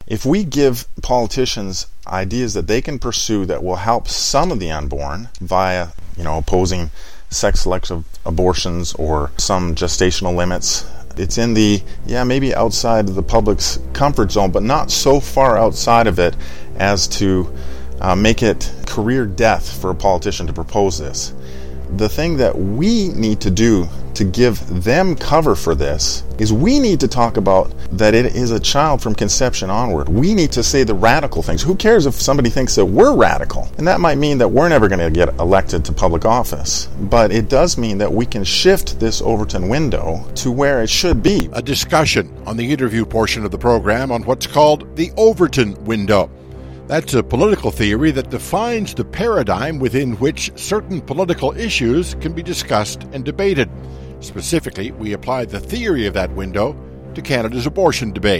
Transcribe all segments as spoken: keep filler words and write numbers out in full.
If we give politicians ideas that they can pursue that will help some of the unborn via, you know, opposing sex-selective abortions or some gestational limits, it's in the, yeah, maybe outside of the public's comfort zone, but not so far outside of it as to uh, make it career death for a politician to propose this. The thing that we need to do to give them cover for this is we need to talk about that it is a child from conception onward. We need to say the radical things. Who cares if somebody thinks that we're radical? And that might mean that we're never going to get elected to public office. But it does mean that we can shift this Overton window to where it should be. A discussion on the interview portion of the program on what's called the Overton window. That's a political theory that defines the paradigm within which certain political issues can be discussed and debated. Specifically, we apply the theory of that window to Canada's abortion debate.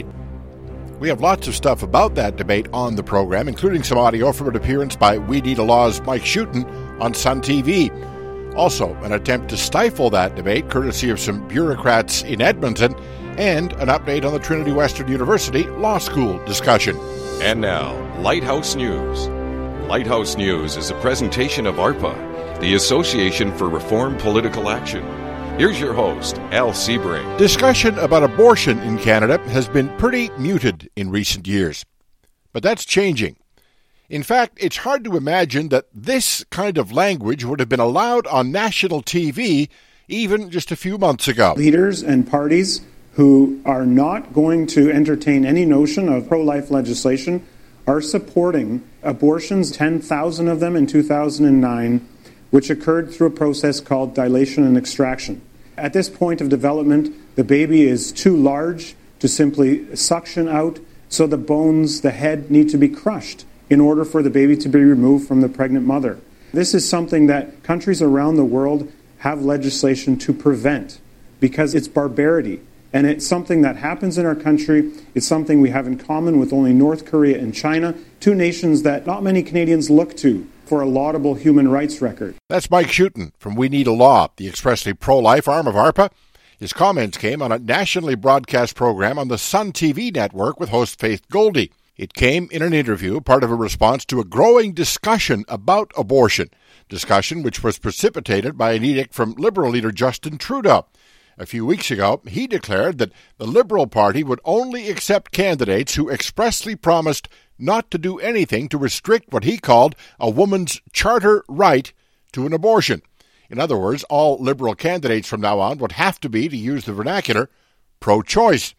We have lots of stuff about that debate on the program, including some audio from an appearance by We Need a Law's Mike Schueten on Sun T V. Also, an attempt to stifle that debate, courtesy of some bureaucrats in Edmonton, and an update on the Trinity Western University Law School discussion. And now, Lighthouse News. Lighthouse News is a presentation of ARPA, the Association for Reform Political Action. Here's your host, Al Sebring. Discussion about abortion in Canada has been pretty muted in recent years. But that's changing. In fact, it's hard to imagine that this kind of language would have been allowed on national T V even just a few months ago. Leaders and parties who are not going to entertain any notion of pro-life legislation are supporting abortions, ten thousand of them in two thousand nine, which occurred through a process called dilation and extraction. At this point of development, the baby is too large to simply suction out, so the bones, the head, need to be crushed in order for the baby to be removed from the pregnant mother. This is something that countries around the world have legislation to prevent because it's barbarity. And it's something that happens in our country. It's something we have in common with only North Korea and China, two nations that not many Canadians look to for a laudable human rights record. That's Mike Schueten from We Need a Law, the expressly pro-life arm of ARPA. His comments came on a nationally broadcast program on the Sun T V network with host Faith Goldie. It came in an interview, part of a response to a growing discussion about abortion, discussion which was precipitated by an edict from Liberal leader Justin Trudeau. A few weeks ago, he declared that the Liberal Party would only accept candidates who expressly promised not to do anything to restrict what he called a woman's charter right to an abortion. In other words, all Liberal candidates from now on would have to be, to use the vernacular, pro-choice.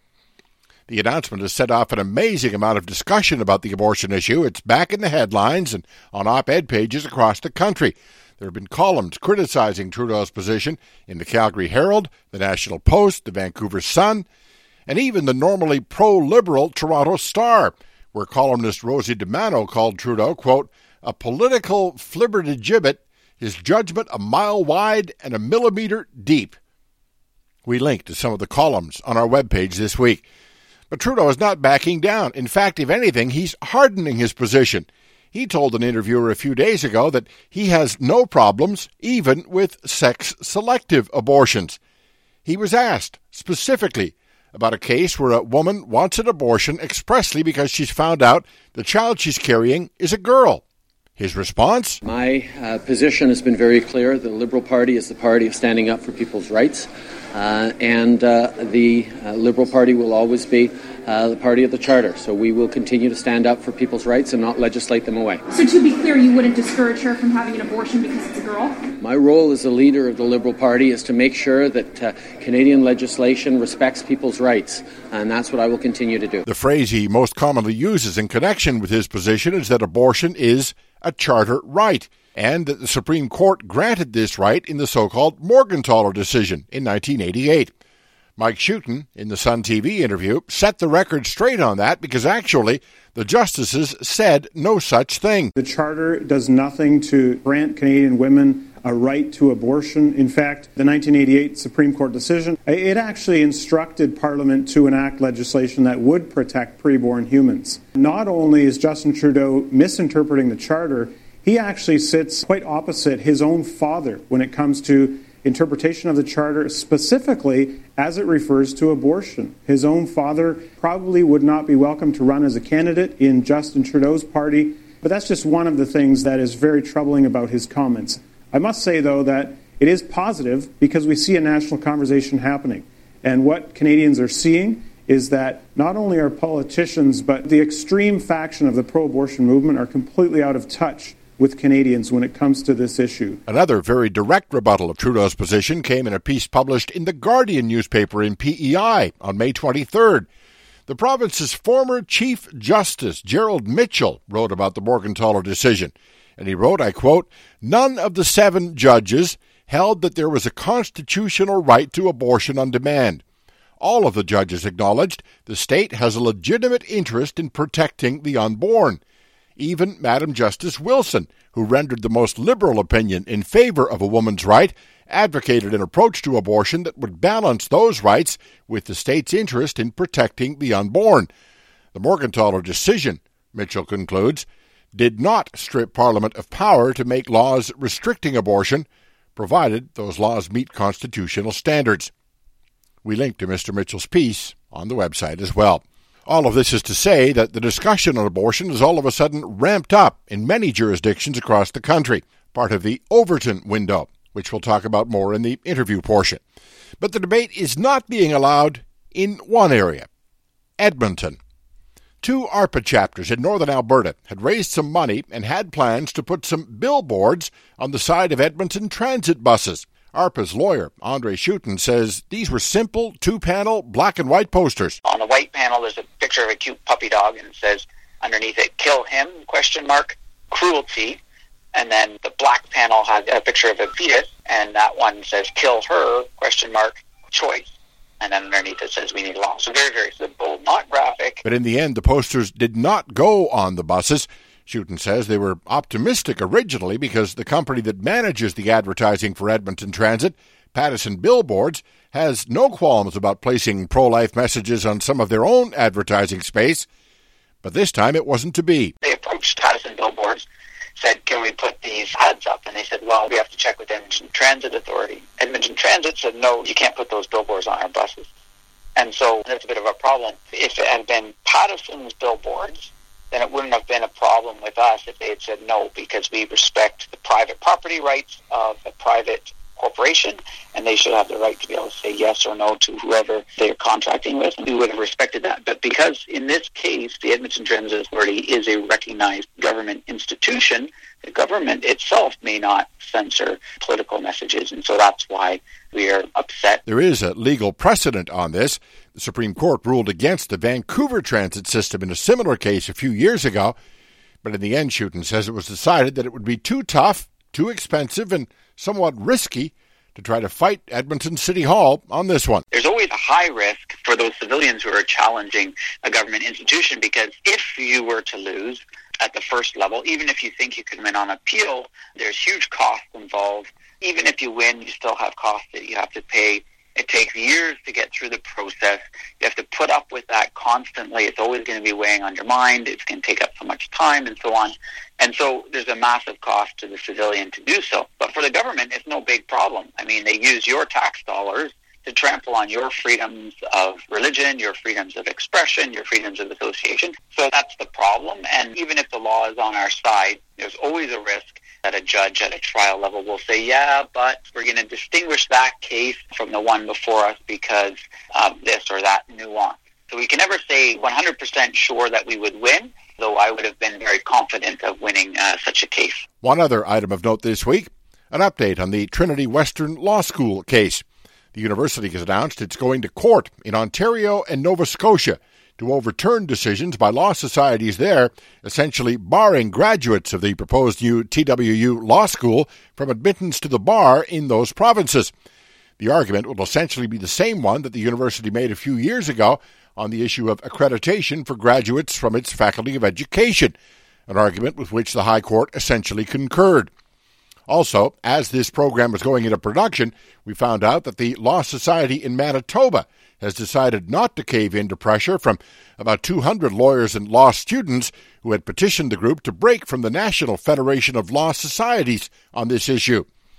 The announcement has set off an amazing amount of discussion about the abortion issue. It's back in the headlines and on op-ed pages across the country. There have been columns criticizing Trudeau's position in the Calgary Herald, the National Post, the Vancouver Sun, and even the normally pro-liberal Toronto Star, where columnist Rosie DiMano called Trudeau, quote, a political flibbertigibbet, his judgment a mile wide and a millimeter deep. We linked to some of the columns on our webpage this week. But Trudeau is not backing down. In fact, if anything, he's hardening his position. He told an interviewer a few days ago that he has no problems even with sex-selective abortions. He was asked specifically about a case where a woman wants an abortion expressly because she's found out the child she's carrying is a girl. His response? My uh, position has been very clear. The Liberal Party is the party of standing up for people's rights, uh, and uh, the uh, Liberal Party will always be uh, the party of the Charter. So we will continue to stand up for people's rights and not legislate them away. So to be clear, you wouldn't discourage her from having an abortion because it's a girl? My role as a leader of the Liberal Party is to make sure that uh, Canadian legislation respects people's rights, and that's what I will continue to do. The phrase he most commonly uses in connection with his position is that abortion is a charter right, and that the Supreme Court granted this right in the so-called Morgentaler decision in nineteen eighty-eight. Mike Schueten, in the Sun T V interview, set the record straight on that because actually the justices said no such thing. The Charter does nothing to grant Canadian women a right to abortion. In fact, the nineteen eighty-eight Supreme Court decision, it actually instructed Parliament to enact legislation that would protect preborn humans. Not only is Justin Trudeau misinterpreting the Charter, he actually sits quite opposite his own father when it comes to interpretation of the Charter, specifically as it refers to abortion. His own father probably would not be welcome to run as a candidate in Justin Trudeau's party, but that's just one of the things that is very troubling about his comments. I must say, though, that it is positive because we see a national conversation happening. And what Canadians are seeing is that not only are politicians, but the extreme faction of the pro-abortion movement are completely out of touch with Canadians when it comes to this issue. Another very direct rebuttal of Trudeau's position came in a piece published in the Guardian newspaper in P E I on May twenty-third. The province's former Chief Justice, Gerald Mitchell, wrote about the Morgentaler decision. And he wrote, I quote, "None of the seven judges held that there was a constitutional right to abortion on demand. All of the judges acknowledged the state has a legitimate interest in protecting the unborn. Even Madam Justice Wilson, who rendered the most liberal opinion in favor of a woman's right, advocated an approach to abortion that would balance those rights with the state's interest in protecting the unborn. The Morgentaler decision," Mitchell concludes, "did not strip Parliament of power to make laws restricting abortion, provided those laws meet constitutional standards." We link to Mister Mitchell's piece on the website as well. All of this is to say that the discussion on abortion is all of a sudden ramped up in many jurisdictions across the country, part of the Overton window, which we'll talk about more in the interview portion. But the debate is not being allowed in one area, Edmonton. Two ARPA chapters in northern Alberta had raised some money and had plans to put some billboards on the side of Edmonton transit buses. ARPA's lawyer, Andre Schutten, says these were simple two-panel black and white posters. On the white panel, there's a picture of a cute puppy dog, and it says underneath it, "Kill him, question mark, cruelty." And then the black panel has a picture of a fetus, and that one says, "Kill her, question mark, choice." And then underneath it says, "We need law." So very, very simple, not graphic. But in the end, the posters did not go on the buses. Schutten says they were optimistic originally because the company that manages the advertising for Edmonton Transit, Pattison Billboards, has no qualms about placing pro-life messages on some of their own advertising space. But this time it wasn't to be. They approached Pattison Billboards, said, "Can we put these ads up?" And they said, "Well, we have to check with Edmonton Transit Authority." Edmonton Transit said, "No, you can't put those billboards on our buses." And so that's a bit of a problem. If it had been Pattison's billboards, then it wouldn't have been a problem with us if they had said no, because we respect the private property rights of a private corporation, and they should have the right to be able to say yes or no to whoever they're contracting with. We would have respected that. But because in this case, the Edmonton Transit Authority is a recognized government institution, the government itself may not censor political messages, and so that's why we are upset. There is a legal precedent on this. The Supreme Court ruled against the Vancouver transit system in a similar case a few years ago, but in the end, Schutten says it was decided that it would be too tough, too expensive, and somewhat risky to try to fight Edmonton City Hall on this one. There's always a high risk for those civilians who are challenging a government institution, because if you were to lose at the first level, even if you think you can win on appeal, there's huge costs involved. Even if you win, you still have costs that you have to pay. It takes years to get through the process. You have to put up with that constantly. It's always going to be weighing on your mind. It's going to take up so much time and so on. And so there's a massive cost to the civilian to do so. But for the government, it's no big problem. I mean, they use your tax dollars to trample on your freedoms of religion, your freedoms of expression, your freedoms of association. So that's the problem. And even if the law is on our side, there's always a risk that a judge at a trial level will say, yeah, but we're going to distinguish that case from the one before us because of this or that nuance. So we can never say one hundred percent sure that we would win, though I would have been very confident of winning uh, such a case. One other item of note this week, an update on the Trinity Western Law School case. The university has announced it's going to court in Ontario and Nova Scotia to overturn decisions by law societies there, essentially barring graduates of the proposed new T W U Law School from admittance to the bar in those provinces. The argument will essentially be the same one that the university made a few years ago on the issue of accreditation for graduates from its Faculty of Education, an argument with which the High Court essentially concurred. Also, as this program was going into production, we found out that the Law Society in Manitoba has decided not to cave in to pressure from about two hundred lawyers and law students who had petitioned the group to break from the National Federation of Law Societies on this issue.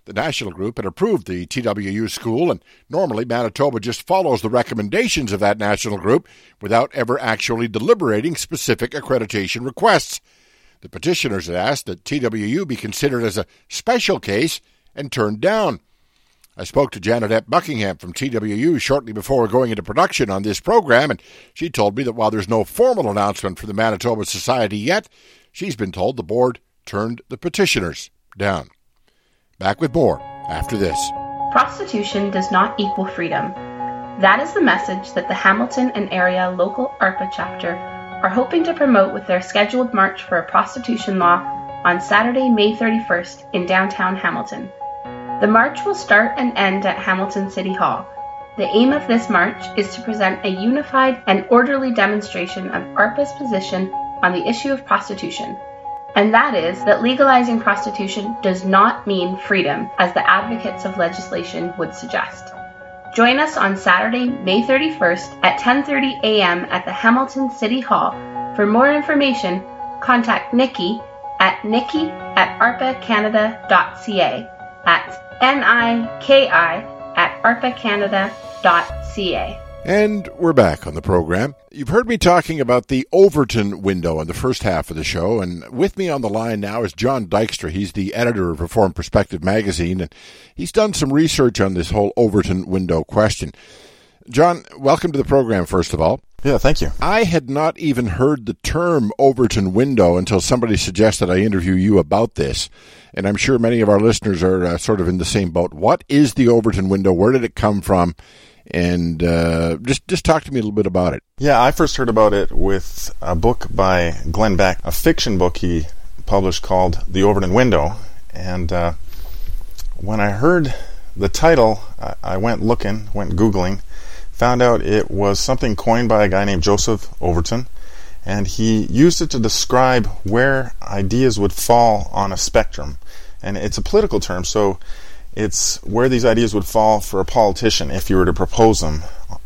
The national group had approved the T W U school, and normally Manitoba just follows the recommendations of that national group without ever actually deliberating specific accreditation requests. The petitioners had asked that T W U be considered as a special case and turned down. I spoke to Janet Buckingham from T W U shortly before going into production on this program, and she told me that while there's no formal announcement from the Manitoba Society yet, she's been told the board turned the petitioners down. Back with more after this. Prostitution does not equal freedom. That is the message that the Hamilton and area local ARPA chapter are hoping to promote with their scheduled march for a prostitution law on Saturday, May thirty-first in downtown Hamilton. The march will start and end at Hamilton City Hall. The aim of this march is to present a unified and orderly demonstration of ARPA's position on the issue of prostitution, and that is that legalizing prostitution does not mean freedom, as the advocates of legislation would suggest. Join us on Saturday, May thirty-first at ten thirty a.m. at the Hamilton City Hall. For more information, contact Nikki at nikki at arpa canada dot c a. That's N I K I at arpa canada dot c a. And we're back on the program. You've heard me talking about the Overton window in the first half of the show, and with me on the line now is John Dykstra. He's the editor of Reform Perspective magazine, and he's done some research on this whole Overton window question. John, welcome to the program, first of all. Yeah, thank you. I had not even heard the term Overton window until somebody suggested I interview you about this, and I'm sure many of our listeners are uh, sort of in the same boat. What is the Overton window? Where did it come from? And uh, just just talk to me a little bit about it. Yeah, I first heard about it with a book by Glenn Beck, a fiction book he published called The Overton Window. And uh, when I heard the title, I, I went looking, went Googling, found out it was something coined by a guy named Joseph Overton, and he used it to describe where ideas would fall on a spectrum. And it's a political term, so it's where these ideas would fall for a politician if you were to propose them.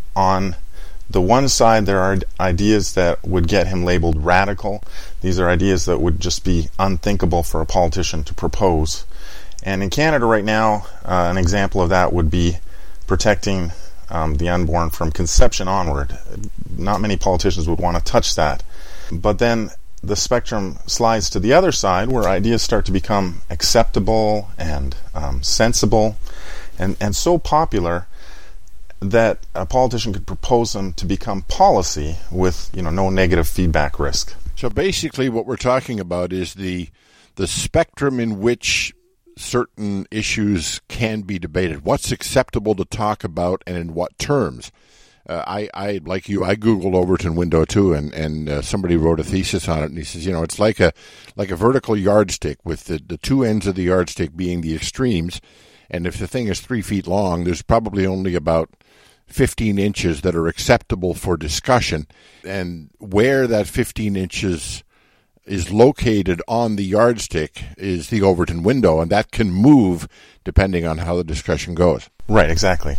On the one side, there are ideas that would get him labeled radical. These are ideas that would just be unthinkable for a politician to propose. And in Canada right now, uh, an example of that would be protecting um, the unborn from conception onward. Not many politicians would want to touch that. But then the spectrum slides to the other side, where ideas start to become acceptable and um, sensible and, and so popular that a politician could propose them to become policy with, you know, no negative feedback risk. So basically what we're talking about is the the spectrum in which certain issues can be debated. What's acceptable to talk about and in what terms? Uh, I, I, like you, I Googled Overton window too, and, and uh, somebody wrote a thesis on it, and he says, you know, it's like a like a vertical yardstick with the, the two ends of the yardstick being the extremes, and if the thing is three feet long, there's probably only about fifteen inches that are acceptable for discussion, and where that fifteen inches is located on the yardstick is the Overton window, and that can move depending on how the discussion goes. Right, exactly.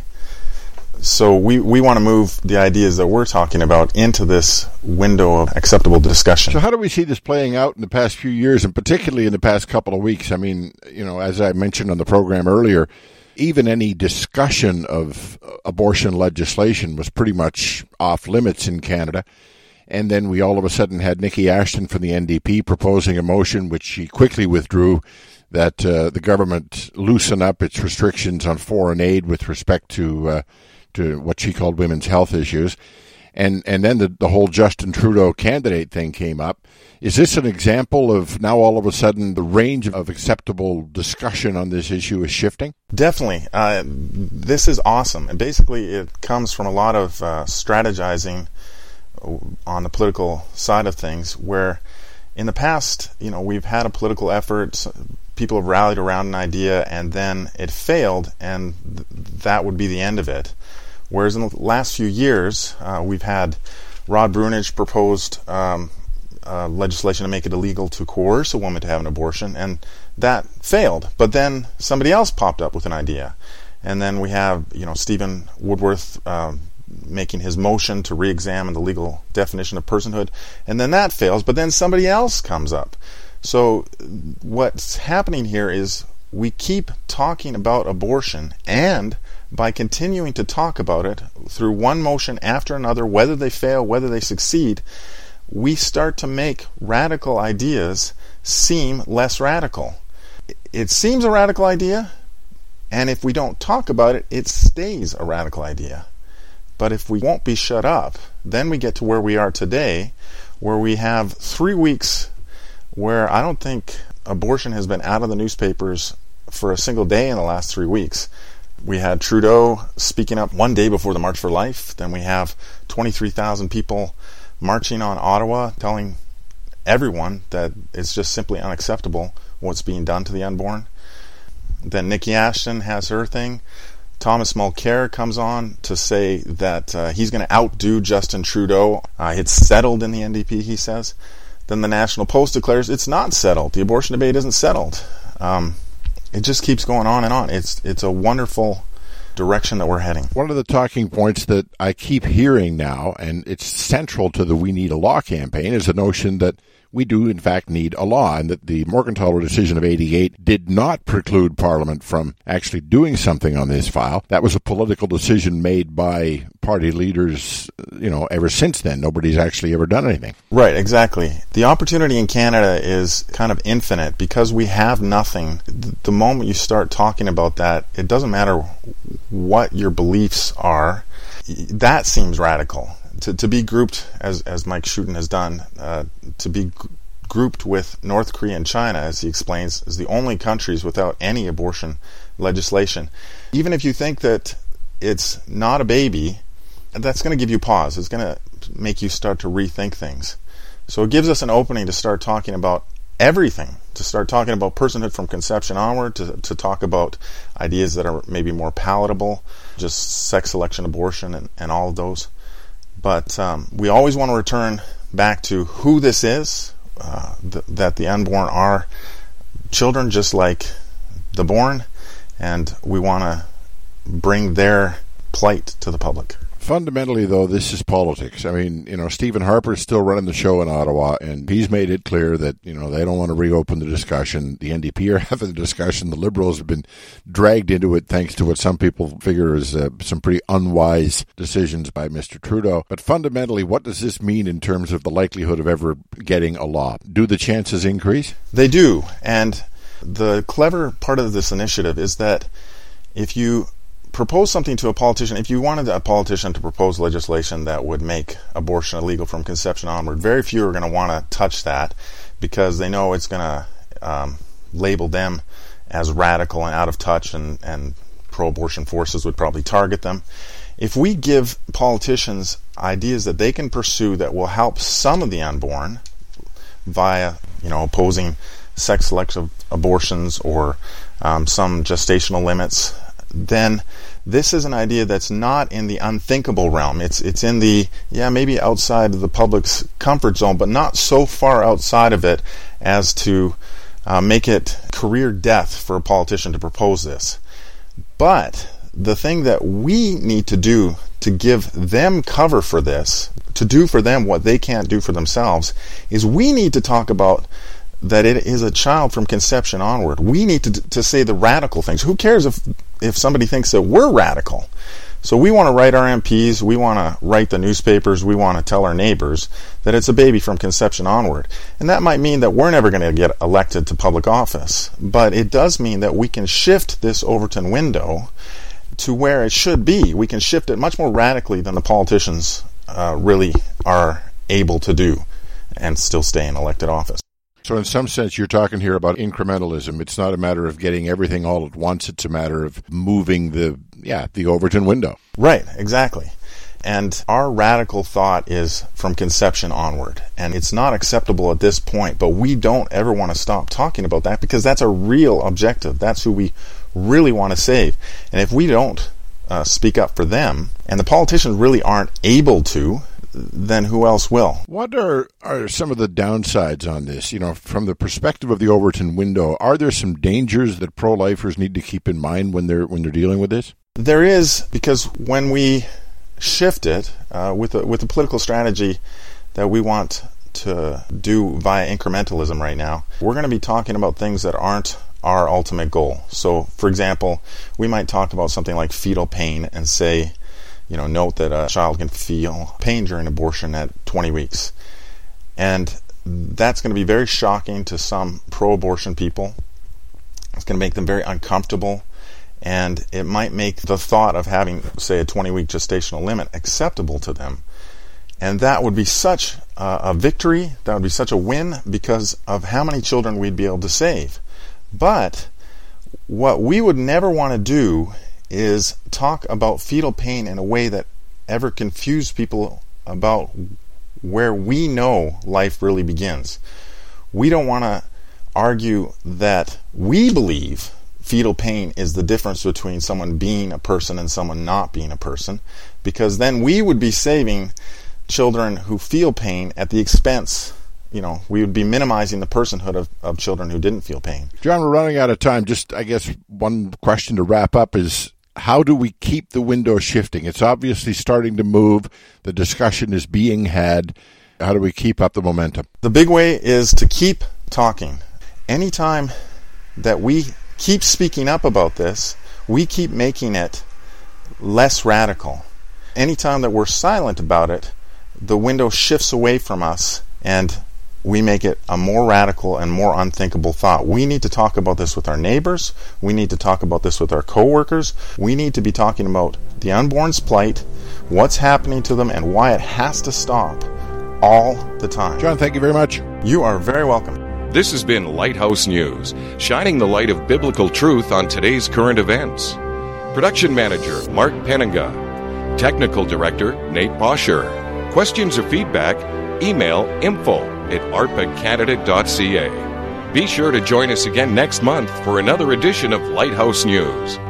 So we, we want to move the ideas that we're talking about into this window of acceptable discussion. So how do we see this playing out in the past few years, and particularly in the past couple of weeks? I mean, you know, as I mentioned on the program earlier, even any discussion of abortion legislation was pretty much off limits in Canada. And then we all of a sudden had Nikki Ashton from the N D P proposing a motion, which she quickly withdrew, that uh, the government loosen up its restrictions on foreign aid with respect to uh, to what she called women's health issues. And and then the, the whole Justin Trudeau candidate thing came up. Is this an example of now all of a sudden the range of acceptable discussion on this issue is shifting? Definitely. Uh, this is awesome. And basically it comes from a lot of uh, strategizing on the political side of things, where in the past, you know, we've had a political effort, people have rallied around an idea, and then it failed, and th- that would be the end of it. Whereas in the last few years, uh, we've had Rod Brunage proposed um, uh, legislation to make it illegal to coerce a woman to have an abortion, and that failed. But then somebody else popped up with an idea, and then we have, you know, Stephen Woodworth um, making his motion to re-examine the legal definition of personhood, and then that fails, but then somebody else comes up. So what's happening here is we keep talking about abortion, and by continuing to talk about it through one motion after another, whether they fail, whether they succeed, we start to make radical ideas seem less radical. It seems a radical idea, and if we don't talk about it, it stays a radical idea. But if we won't be shut up, then we get to where we are today, where we have three weeks where I don't think abortion has been out of the newspapers for a single day in the last three weeks. We had Trudeau speaking up one day before the March for Life. Then we have twenty-three thousand people marching on Ottawa telling everyone that it's just simply unacceptable what's being done to the unborn. Then Nikki Ashton has her thing. Thomas Mulcair comes on to say that uh, he's going to outdo Justin Trudeau. Uh, it's settled in the N D P, he says. Then the National Post declares it's not settled. The abortion debate isn't settled. Um, it just keeps going on and on. It's it's a wonderful direction that we're heading. One of the talking points that I keep hearing now, and it's central to the We Need a Law campaign, is the notion that we do, in fact, need a law, and that the Morgentaler decision of eighty-eight did not preclude Parliament from actually doing something on this file. That was a political decision made by party leaders, you know, ever since then. Nobody's actually ever done anything. Right, exactly. The opportunity in Canada is kind of infinite because we have nothing. The moment you start talking about that, it doesn't matter what your beliefs are. That seems radical. To, to be grouped, as as Mike Schuten has done, uh, to be g- grouped with North Korea and China, as he explains, as the only countries without any abortion legislation. Even if you think that it's not a baby, that's going to give you pause. It's going to make you start to rethink things. So it gives us an opening to start talking about everything, to start talking about personhood from conception onward, to, to talk about ideas that are maybe more palatable, just sex selection, abortion, and, and all of those. But um, we always want to return back to who this is, uh, th- that the unborn are children just like the born, and we want to bring their plight to the public. Fundamentally, though, this is politics. I mean, you know, Stephen Harper is still running the show in Ottawa, and he's made it clear that, you know, they don't want to reopen the discussion. The N D P are having the discussion. The Liberals have been dragged into it thanks to what some people figure is uh, some pretty unwise decisions by Mister Trudeau. But fundamentally, what does this mean in terms of the likelihood of ever getting a law? Do the chances increase? They do. And the clever part of this initiative is that if you propose something to a politician, if you wanted a politician to propose legislation that would make abortion illegal from conception onward, very few are going to want to touch that because they know it's going to um, label them as radical and out of touch, and, and pro-abortion forces would probably target them. If we give politicians ideas that they can pursue that will help some of the unborn via, you know, opposing sex selective abortions or um, some gestational limits, then this is an idea that's not in the unthinkable realm. It's it's in the, yeah, maybe outside of the public's comfort zone, but not so far outside of it as to uh, make it career death for a politician to propose this. But the thing that we need to do to give them cover for this, to do for them what they can't do for themselves, is we need to talk about that it is a child from conception onward. We need to to say the radical things. Who cares if if somebody thinks that we're radical? So we want to write our M Ps, we want to write the newspapers, we want to tell our neighbors that it's a baby from conception onward. And that might mean that we're never going to get elected to public office. But it does mean that we can shift this Overton window to where it should be. We can shift it much more radically than the politicians uh, really are able to do and still stay in elected office. So in some sense, you're talking here about incrementalism. It's not a matter of getting everything all at once. It's a matter of moving the, yeah, the Overton window. Right, exactly. And our radical thought is from conception onward. And it's not acceptable at this point, but we don't ever want to stop talking about that because that's a real objective. That's who we really want to save. And if we don't uh, speak up for them, and the politicians really aren't able to, then who else will? What are, are some of the downsides on this? You know, from the perspective of the Overton window, are there some dangers that pro-lifers need to keep in mind when they're when they're dealing with this? There is, because when we shift it uh, with a, with the political strategy that we want to do via incrementalism right now, we're going to be talking about things that aren't our ultimate goal. So, for example, we might talk about something like fetal pain and say, you know, note that a child can feel pain during abortion at twenty weeks. And that's going to be very shocking to some pro-abortion people. It's going to make them very uncomfortable, and it might make the thought of having, say, a twenty-week gestational limit acceptable to them. And that would be such uh, a victory, that would be such a win because of how many children we'd be able to save. But what we would never want to do is talk about fetal pain in a way that ever confused people about where we know life really begins. We don't want to argue that we believe fetal pain is the difference between someone being a person and someone not being a person, because then we would be saving children who feel pain at the expense, you know, we would be minimizing the personhood of, of children who didn't feel pain. John, we're running out of time. Just, I guess, one question to wrap up is, how do we keep the window shifting? It's obviously starting to move. The discussion is being had. How do we keep up the momentum? The big way is to keep talking. Anytime that we keep speaking up about this, we keep making it less radical. Anytime that we're silent about it, the window shifts away from us and we make it a more radical and more unthinkable thought. We need to talk about this with our neighbors. We need to talk about this with our coworkers. We need to be talking about the unborn's plight, what's happening to them, and why it has to stop all the time. John, thank you very much. You are very welcome. This has been Lighthouse News, shining the light of biblical truth on today's current events. Production Manager, Mark Penninga. Technical Director, Nate Bosher. Questions or feedback, email info at arpa canada dot c a. Be sure to join us again next month for another edition of Lighthouse News.